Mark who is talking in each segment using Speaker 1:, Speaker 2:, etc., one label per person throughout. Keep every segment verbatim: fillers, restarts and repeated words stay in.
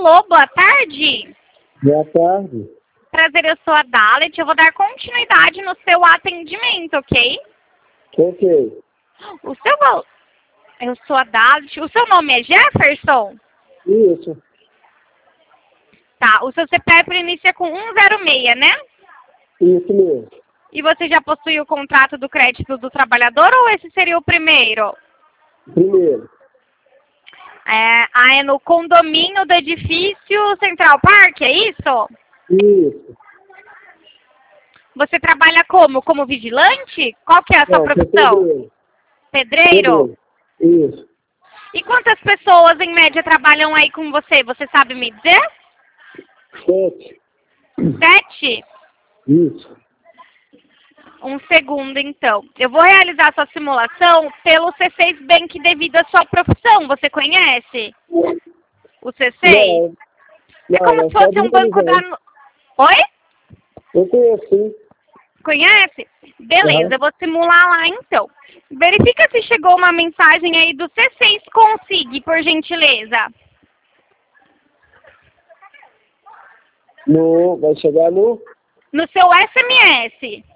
Speaker 1: Alô, boa tarde.
Speaker 2: Boa tarde.
Speaker 1: Prazer, eu sou a Dalet. Eu vou dar continuidade no seu atendimento, ok?
Speaker 2: Ok.
Speaker 1: O seu... Eu sou a Dalet. O seu nome é Jefferson?
Speaker 2: Isso.
Speaker 1: Tá, o seu C P F inicia com um zero seis, né?
Speaker 2: Isso mesmo.
Speaker 1: E você já possui o contrato do crédito do trabalhador ou esse seria o primeiro?
Speaker 2: Primeiro.
Speaker 1: É, ah, é no condomínio do edifício Central Park, é isso?
Speaker 2: Isso.
Speaker 1: Você trabalha como? Como vigilante? Qual que é a sua
Speaker 2: É,
Speaker 1: profissão?
Speaker 2: pedreiro.
Speaker 1: Pedreiro?
Speaker 2: Pedreiro. Isso.
Speaker 1: E quantas pessoas, em média, trabalham aí com você? Você sabe me dizer?
Speaker 2: Sete.
Speaker 1: Sete?
Speaker 2: Isso.
Speaker 1: Um segundo, então. Eu vou realizar sua simulação pelo C seis Bank devido à sua profissão. Você conhece o C seis?
Speaker 2: Não.
Speaker 1: É como
Speaker 2: Não,
Speaker 1: se
Speaker 2: é só
Speaker 1: fosse um banco da...
Speaker 2: digitalizando.
Speaker 1: Oi?
Speaker 2: Eu conheço, sim.
Speaker 1: Conhece? Beleza,
Speaker 2: Aham.
Speaker 1: eu vou simular lá, então. Verifica se chegou uma mensagem aí do C seis Consig, por gentileza.
Speaker 2: No, vai chegar no...
Speaker 1: No seu S M S.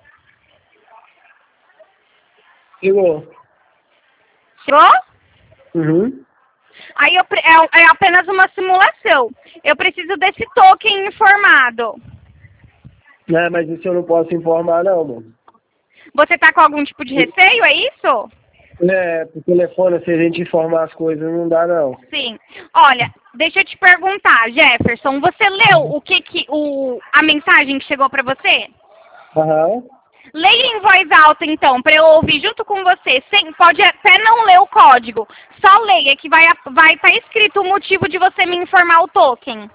Speaker 2: Chegou.
Speaker 1: Chegou?
Speaker 2: Uhum.
Speaker 1: Aí eu, pre- é, é apenas uma simulação. Eu preciso desse token informado.
Speaker 2: É, mas isso eu não posso informar, não, mano.
Speaker 1: Você tá com algum tipo de receio, é isso?
Speaker 2: É, por telefone, se a gente informar as coisas, não dá, não.
Speaker 1: Sim. Olha, deixa eu te perguntar, Jefferson, você leu o que que o a mensagem que chegou pra você?
Speaker 2: Aham.
Speaker 1: Leia em voz alta, então, para eu ouvir junto com você. Sem, pode até não ler o código. Só leia, que vai estar vai tá escrito o motivo de você me informar o token.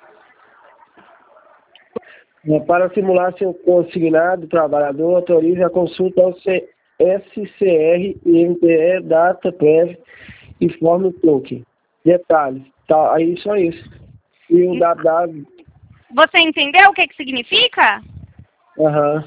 Speaker 2: É, para simular seu consignado, o trabalhador autoriza a consulta ao C- S C R e M P E data prévia e forma o token. Detalhes. Tá, aí só isso. E o W W.
Speaker 1: Você entendeu o que que significa?
Speaker 2: Aham.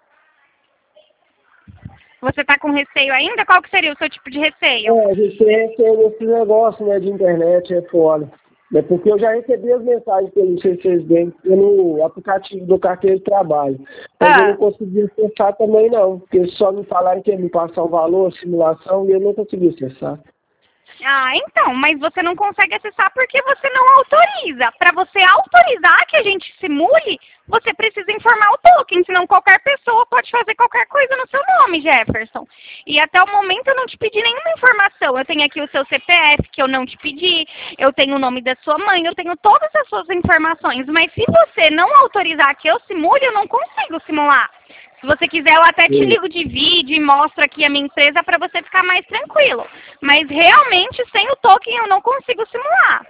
Speaker 1: Você está com receio ainda? Qual que seria o seu tipo de receio?
Speaker 2: É, a gente tem receio desse negócio, né, de internet, é foda. É porque eu já recebi as mensagens pelo C C S Bank, pelo aplicativo do carteiro de trabalho. Mas eu
Speaker 1: Ah.
Speaker 2: não consegui acessar também não, porque só me falaram que ia me passar o valor, a simulação, e eu não consegui acessar.
Speaker 1: Ah, então, mas você não consegue acessar porque você não autoriza. Para você autorizar que a gente simule, você precisa informar o token, senão qualquer pessoa pode fazer qualquer coisa no seu nome, Jefferson. E até o momento eu não te pedi nenhuma informação. Eu tenho aqui o seu C P F, que eu não te pedi, eu tenho o nome da sua mãe, eu tenho todas as suas informações. Mas se você não autorizar que eu simule, eu não consigo simular. Se você quiser, eu até te
Speaker 2: Sim.
Speaker 1: ligo de vídeo e mostro aqui a minha empresa para você ficar mais tranquilo. Mas realmente, sem o token, eu não consigo simular.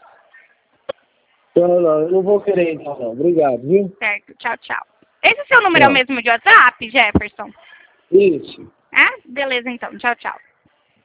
Speaker 2: Não, não, eu não vou querer então não. Obrigado, viu?
Speaker 1: Certo, tchau, tchau. Esse seu número é o
Speaker 2: Tchau.
Speaker 1: mesmo de WhatsApp, Jefferson?
Speaker 2: Isso.
Speaker 1: É? Beleza, então. Tchau, tchau.